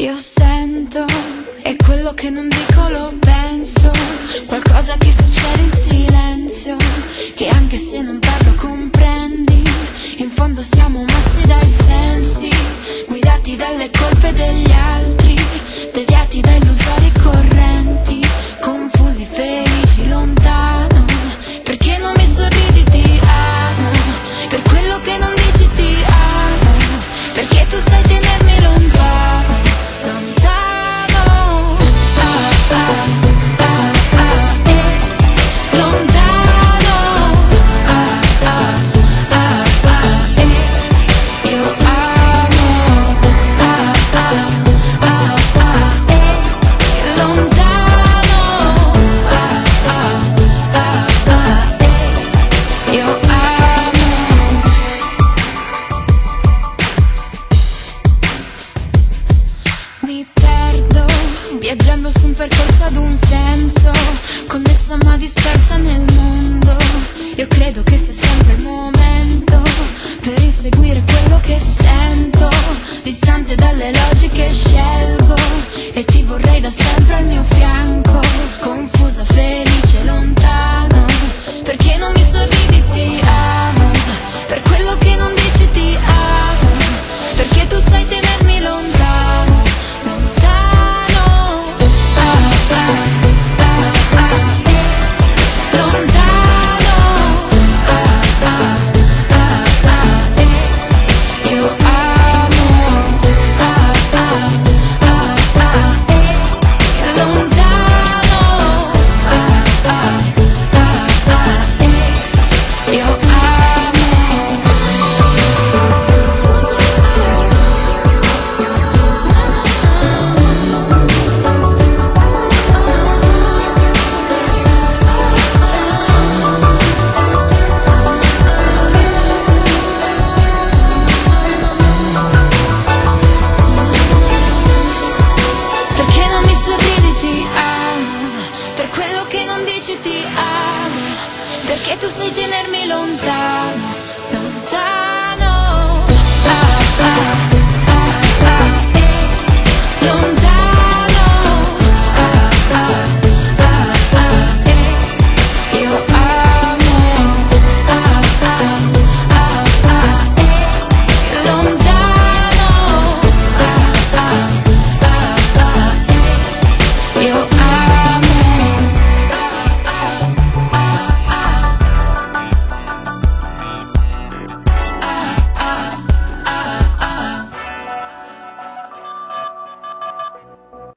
Io sento e quello che non dico lo penso, qualcosa che succede in silenzio, che anche se non parlo comprendi. In fondo siamo mossi dai sensi, guidati dalle colpe degli altri, deviati da illusori correnti, confusi, felici, lontano. Perché non mi sorridi, ti amo, per quello che non dici ti amo, perché tu sai tenermi lontano, lontano, lontano, io amo, lontano, io amo. Mi perdo, viaggiando su un percorso ad un senso, connessa ma dispersa nel mondo. Io credo che sia sempre il momento per inseguire quello che sento, distante dalle logiche scelgo e ti vorrei da sempre al mio fianco, confusa, felice, lontano. Perché non mi sorridi, ti amo, per quello che non dici ti amo, perché tu sai tenermi lontano, lontano, lontano, io amo, lontano, io amo. Perché non mi sorridi, ti amo, per quello che non dici ti amo, perché tu sai tenermi lontano, lontano.